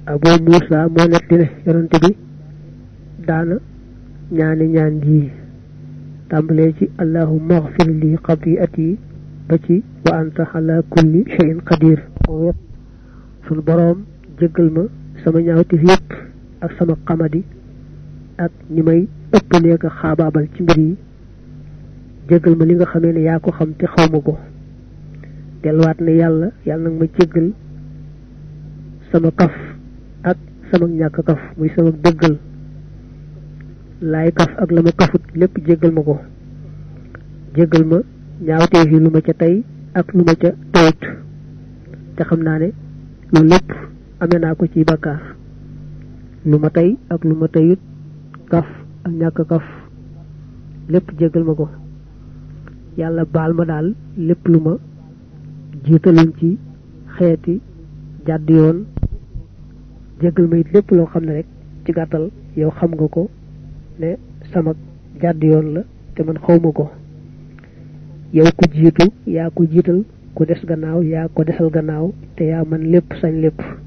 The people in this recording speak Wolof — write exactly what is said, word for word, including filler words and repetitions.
Abu Musa mo netti ne yonante bi daana ñaani ñaan gi tambale ci allahumma ighfir li khati'ati ba ci wa anta ala kulli shay'in qadir sun borom jéggal ma sama ñaawti yépp ak sama xamadi ak ni may ëppale ka xaababal ci mbir yi jéggal ma li nga xamé ne yaa ko xam te xawma ko delwaat ne yàlla yàlla nag ma jéggal sama kaf ak sama ñàkk kaf muy sama dëggal laay kaf ak la ma kafut lépp jéggal ma ko jéggal ma ñaawtee fi lu ma ca tey ak lu ma ca tawut te xam naa ne loolu lépp amee naa ko ci bakkaar lu ma tey ak lu ma teyut kaf ak ñàkk kaf lépp jéggal ma ko yàlla baal ma daal lépp lu ma jiitaloon ci xeeti jàdd yoon jéggal ma it lépp loo xam ne rek ci gàttal yow xam nga ko ne sama jàdd yoon la te man xawma ko yow ku jiitu yaa ko jiital ku des gannaaw yaa ko desal gannaaw te yaa man lépp sañ lépp